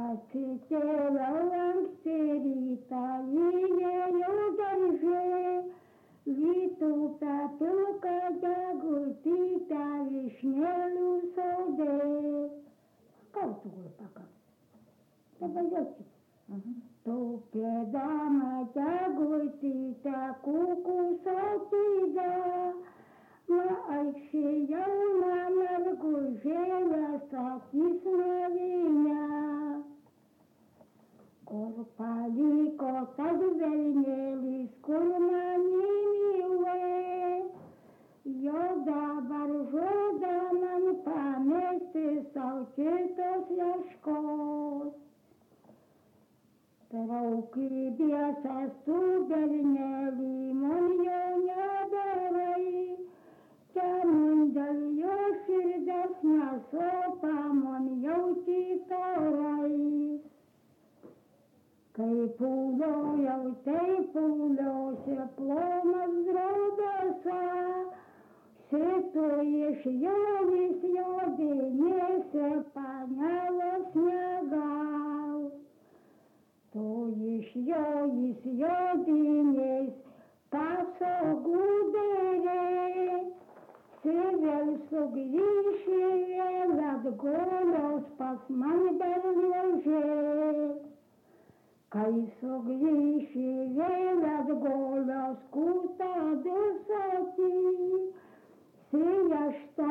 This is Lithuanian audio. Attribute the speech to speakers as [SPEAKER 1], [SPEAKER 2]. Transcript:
[SPEAKER 1] Atsitėliau anksti rytą, įėjau daržė, vytupę pilką degutytę vyšnelių sode. Kautugu pakam. Pabajoči. Tupėdama degutytę kukų satydą, aikščiau man mergužėlės akis navinę. Kur paliko tas velnėlis, kur mane mylė, jo dabar žada man pamesti sau kitos ieškot. Traukybės su bernelį, man jau nedarai, čia man dėl jo širdes nesopa, man jau kitorai. Kai pūliojau, taip pūliosiu, plomas draudėsa, šitų iš jo vis jodinėsi, panelos negal. Tu iš jo jis jodinės, pasogų dėrė, vėl sugrįši, vėl atgolios pas man bernužė. Kai sugrįši, vėl atgolios kūtą dusatį, aš tą